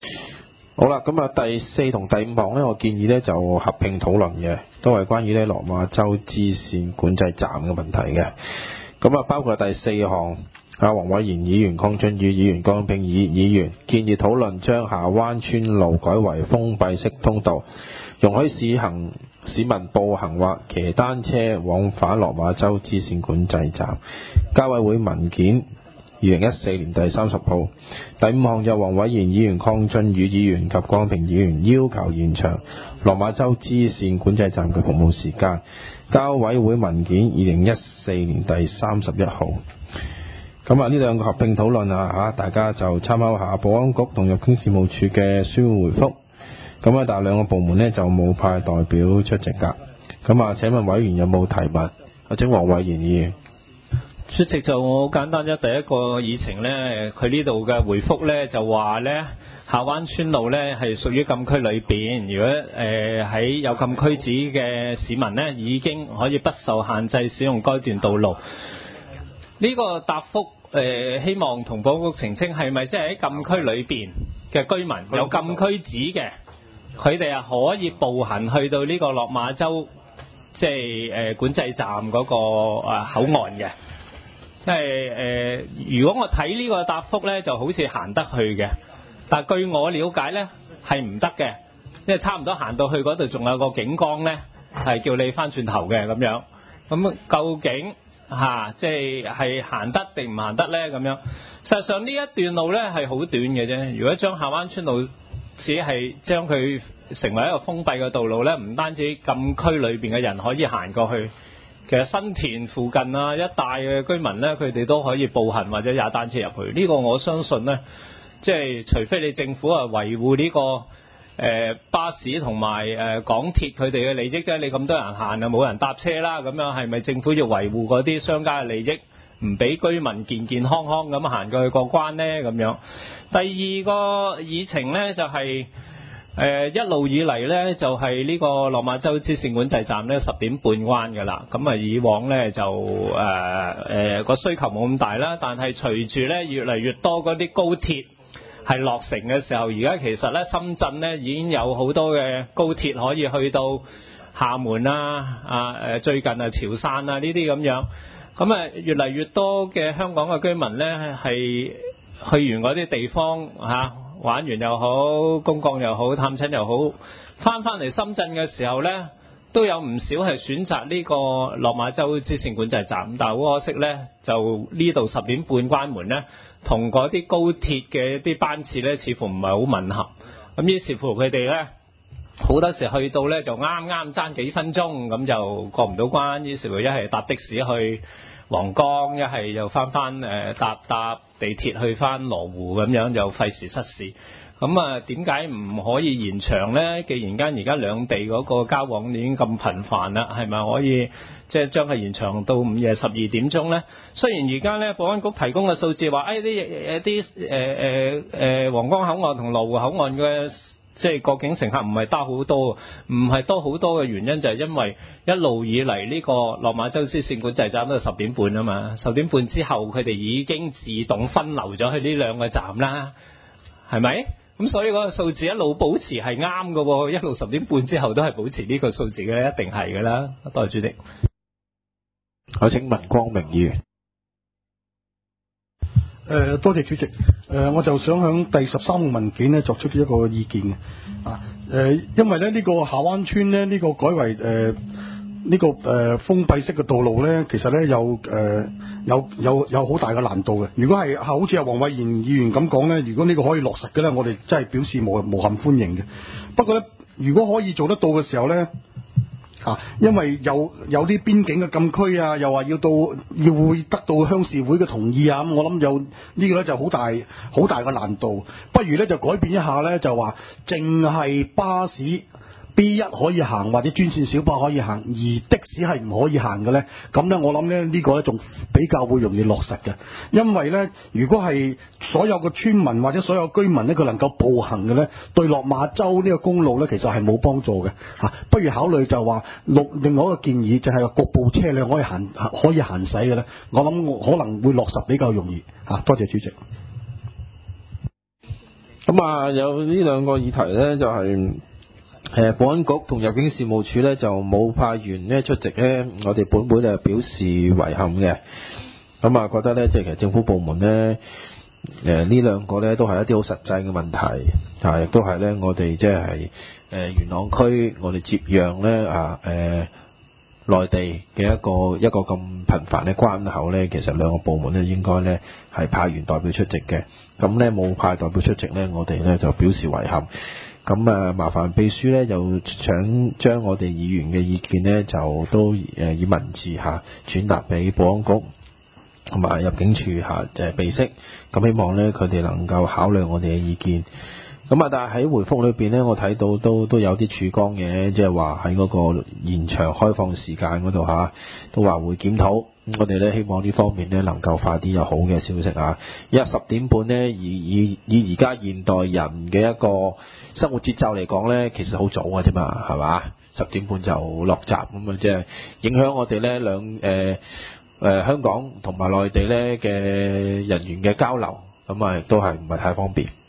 好啦，咁啊第4同第5項呢，我建議呢就合併討論嘅，都係關於呢落馬洲支線管制站嘅問題嘅。咁啊包括第4項，黃偉賢議員、鄺俊宇議員、江平議員建議討論將下灣村路改為封閉式通道，容許市民步行或騎單車往返落馬洲支線管制站。交委會文件2014年第30號。第5項由黃偉賢議員、鄺俊宇議員及江平議員要求延長落馬洲支線管制站嘅服務時間。交委會文件2014年第31號。咁啊呢兩個合併討論啊大家就參考下保安局同入境事務處嘅書面回覆。咁啊但係兩個部門呢就冇派代表出席㗎。咁啊請問委員有冇提問？請黃偉賢議員。 主席，就我好簡單啫，第一個議程呢，佢呢度嘅回覆呢就話呢，下灣村路呢係屬於禁區裏邊，如果喺有禁區紙嘅市民呢，已經可以不受限制使用該段道路。呢個答覆希望同保安局澄清，係咪即係喺禁區裏邊嘅居民有禁區紙嘅，佢哋係可以步行去到呢個落馬洲即係管制站嗰個口岸嘅？即係如果我睇呢個答覆呢，就好似行得去嘅，但據我了解呢，係唔得嘅，因為差唔多行到去嗰度仲有個警崗呢，係叫你翻轉頭嘅咁樣。咁究竟即係行得定唔行得呢？咁樣實際上呢一段路呢係好短嘅啫。如果將下灣村路只係將佢成為一個封閉嘅道路呢，唔單止禁區裏邊嘅人可以行過去。其實新田附近一帶嘅居民呢，佢哋都可以步行或者踩單車入去。呢個我相信呢，即係除非你政府維護呢個巴士同埋港鐵佢哋嘅利益啫。你咁多人行冇人搭車啦，咁樣係咪政府要維護嗰啲商家嘅利益，唔俾居民健健康康咁行過去過關呢？咁樣第二個議程呢，就係一路以嚟呢，就係呢個落馬洲支線管制站呢10點半關㗎啦。咁以往呢，就個需求冇咁大啦，但係隨住呢越嚟越多嗰啲高鐵係落成嘅時候，而家其實呢深圳呢已經有好多嘅高鐵可以去到廈門最近潮汕呢啲咁樣。咁越嚟越多嘅香港嘅居民呢，係去完嗰啲地方玩完又好，公幹又好，探親又好，翻嚟深圳嘅時候呢，都有唔少係選擇呢個落馬洲支線管制站。但係好可惜呢，就呢度10點半關門呢，同嗰啲高鐵嘅啲班次呢，似乎唔係好吻合。咁於是乎佢哋呢，好多時去到呢，就啱爭幾分鐘，咁就過唔到關。於是乎一係搭的士去皇崗，一係又翻搭地鐵去翻羅湖，咁樣就費時失事。咁點解唔可以延長呢？既然而家兩地嗰個交往已經咁頻繁啦，係咪可以即係將佢延長到午夜12點鐘呢？雖然而家呢，保安局提供嘅數字話，啲皇崗口岸同羅湖口岸嘅即係過境乘客唔係多好多，唔係多好多嘅原因就係因為一路以嚟呢個落馬洲支線管制站都係10點半啊嘛，10點半之後佢哋已經自動分流咗去呢兩個站啦，係咪？咁所以嗰個數字一路保持係啱嘅喎，一路10點半之後都係保持呢個數字嘅，一定係嘅啦。多謝主席。 我請問光明議員。 多謝主席。我就想響第13號文件呢作出一個意見嘅。因為呢個下灣村呢，呢個改為封閉式嘅道路呢，其實呢有好大嘅難度嘅。如果係好似黃偉賢議員咁講呢，如果呢個可以落實嘅呢，我哋真係表示無限歡迎嘅。不過呢，如果可以做得到嘅時候呢，因為有啲邊境嘅禁區又話要會得到鄉事會嘅同意咁我諗有呢個呢就好大嘅難度。不如呢就改變一下呢，就話淨係巴士 B1 可以行或者專線小巴可以行，而的士係唔可以行嘅呢。咁呢我諗呢個呢仲比較會容易落實嘅。因為呢，如果係所有嘅村民或者所有居民呢，佢能夠步行嘅呢，對落馬洲呢個公路呢，其實係冇幫助嘅。不如考慮就話另外一個建議，就係局部車輛可以行駛嘅呢。我諗可能會落實比較容易。多謝主席。 咁啊，有呢兩個議題呢，就係保安局同入境事務處呢，就冇派員呢出席呢，我哋本會就表示遺憾嘅。咁啊，覺得呢，即係其實政府部門呢，呢兩個呢都係一啲好實際嘅問題，亦都係呢，我哋即係元朗區我哋接壤呢內地嘅一個咁頻繁嘅關口呢，其實兩個部門呢應該呢係派員代表出席嘅。咁呢冇派代表出席呢，我哋呢就表示遺憾。咁麻煩秘書呢，就想將我哋議員嘅意見呢，就都以文字轉達俾保安局同埋入境處備悉。咁希望呢，佢哋能夠考慮我哋嘅意見。咁但係喺回覆裏邊呢，我睇到都有啲曙光嘅，即係話喺嗰個延長開放時間嗰度都話會檢討。我哋呢希望呢方面呢能夠快啲有好嘅消息啊！因為10點半呢，以而家現代人嘅一個生活節奏嚟講呢，其實好早嘅啫嘛，係嘛？10點半就落閘咁啊，即係影響我哋呢香港同埋內地呢嘅人員嘅交流，咁啊亦都係唔係太方便。